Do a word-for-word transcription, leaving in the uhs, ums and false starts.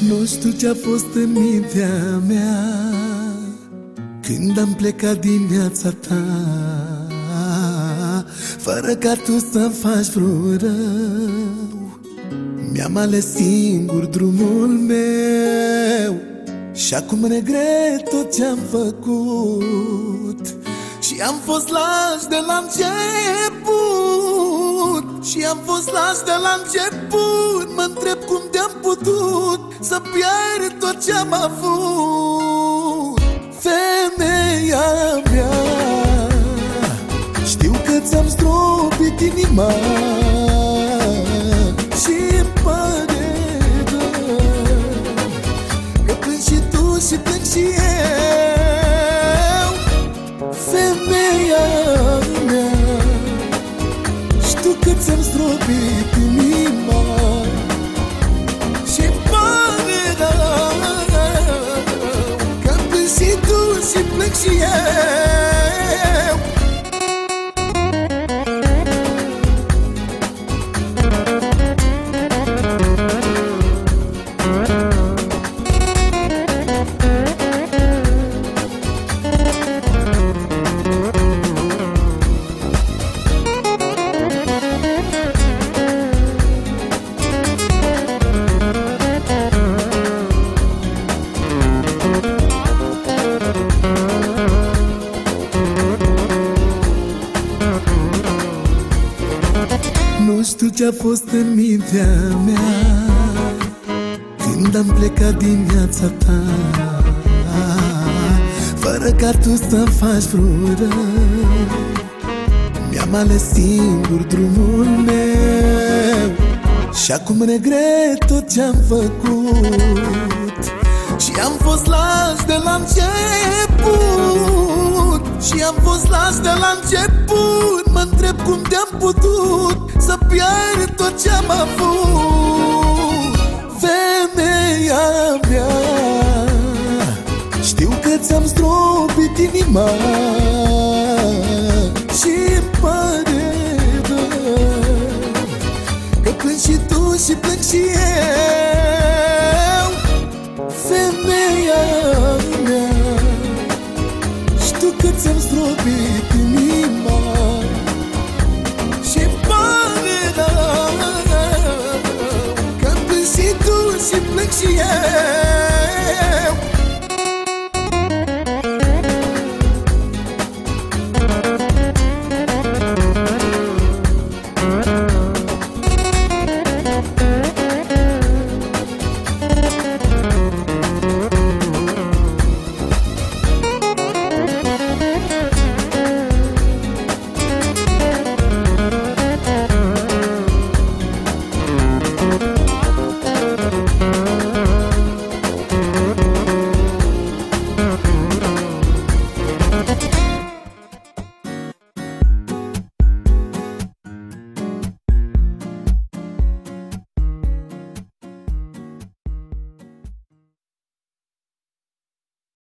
Nu știu ce-a fost în mintea mea când am plecat din viața ta, fără ca tu să faci vreun rău. Mi-am ales singur drumul meu și acum regret tot ce-am făcut. Și am fost laș de la început, și am fost laș de la început. Mă întreb cum de-am putut să pierd tot ce-am avut. Femeia mea, știu că ți-am stropit inima și-mi pare rău că plâng și tu și plâng și eu. Femeia mea, știu că ți-am stropit inima și-mi pare rău că plâng și tu și plâng și eu. Nu știu ce-a fost în mintea mea când am plecat din viața ta, fără ca tu să faci vreun rău. Mi-am ales singur drumul meu și acum regret tot ce-am făcut. Și am fost laș de la început, și am fost laș de la început. Mă întreb cum de-am putut să pierd tot ce-am avut. Femeia mea, știu că ți-am stropit inima și-mi pare rău că plâng și tu și plâng și eu. Femeia mea, știu că ți-am stropit inima și-mi pare rău că plâng și tu și plâng și eu.